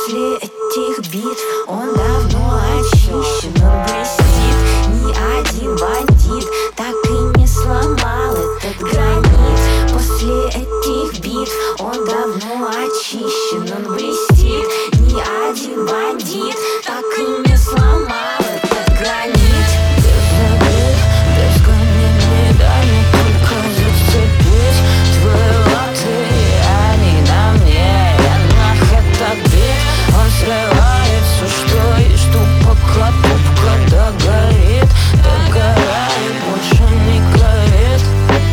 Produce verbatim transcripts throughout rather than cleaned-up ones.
После этих битв он давно очищен, он блестит. Ни один бандит так и не сломал этот гранит. После этих битв он давно очищен, он блестит. Ни один бандит так и не сломал этот гранит. Без забыт, без камней, дай мне только зацепить твои латы, они на мне. Я нах этот бит, он срывает все, что есть, что пока тупка догорит, догорает, больше не горит.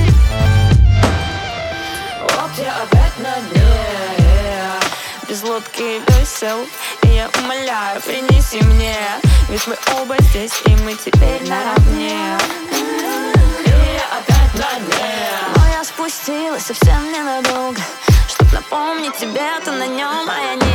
Вот я опять на дне, без лодки весел, и я умоляю, принеси мне, ведь мы оба здесь, и мы теперь наравне. И я опять на дне, но я спустилась совсем ненадолго, чтоб напомнить тебе, ты на нем, а я не.